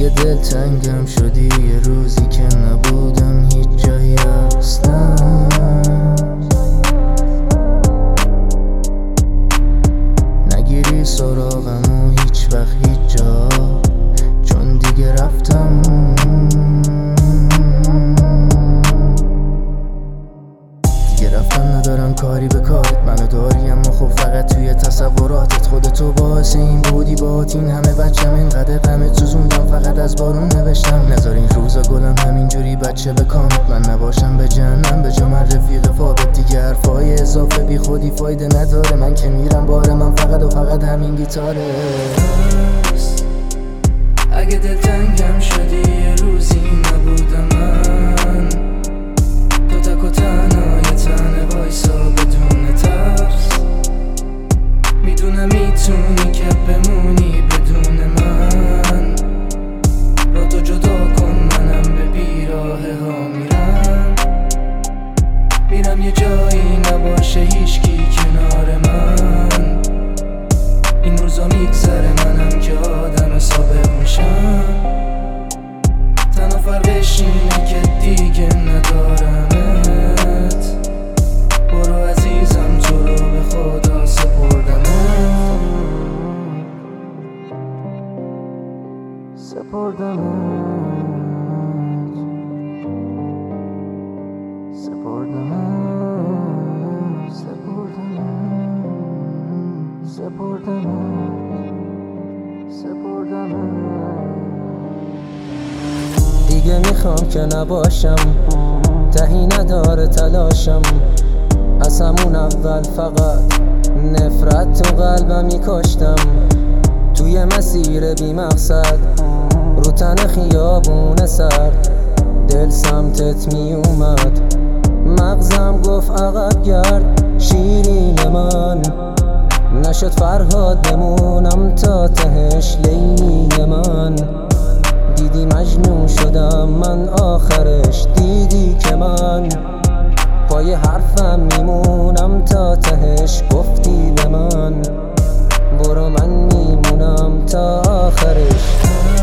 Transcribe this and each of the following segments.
اگه دلتنگم شدی یه روزی که نبودم هیچ جایی اصلا، نگیری سراغمو هیچ وقت هیچ جا، چون دیگه رفتم. ندارم کاری به کارت، منو داری اما خب فقط توی تصوراتت. خودتو باعث این بودی باهات این همه بچم، اینقدر غمت سوزوندم فقط از بارون نوشتم. نذار این روزا گلم همینجوری بچه بکامت، من نباشم به جهنم به جا من رفیق فابت. دیگه حرفای اضافه بی خودی فایده نداره، من که میرم باره من فقط و فقط همین گیتاره. اگه دلتنگم شدی یه روزی نبودم من، تو تک و تنها یه تنه وایسا بدون ترس. میدونم میتونی که بمونی بدون من، را تو جدا کن منم به بیراه ها میرم یه جایی نباشه هیچکی کنار من. این روزا میگذره منم که آدم ثابت میشم، تنها فرقش اینه که دیگه ندارمت. برو عزیزم تو رو به خدا سپردمت. دیگه میخوام که نباشم، تهی نداره تلاشم. از همون اول فقط نفرت تو قلبم میکاشتم، توی مسیر بی مقصد رو تن خیابون سرد. دل سمتت میومد، مغزم گفت عقب گرد. شیرین من نشد فرهاد بمونم تا تهش لیلی من. دیدی مجنون شدم من آخرش، دیدی که من پای حرفم میمونم تا تهش. گفتی به من برو من میمونم تا آخرش.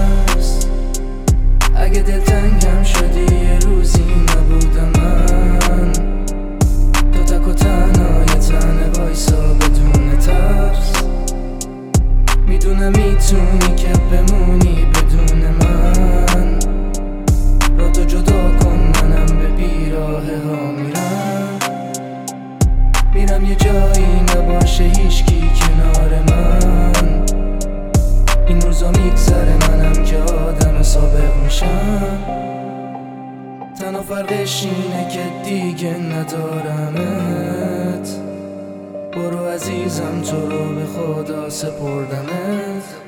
اگه دلتنگم شدی یه روزی نبودم من، تو تک و تنها یه تنه وایسا بدون ترس. میدونم میتونی که بمونی بدون من، را تو جدا کن منم به بیراه ها میرم یه جایی نباشه هیچکی کنار من. این روزا میگذره منم که آدم سابق میشم، تنها فرقش اینه که دیگه ندارمت. برو عزیزم تو رو به خدا سپردمت.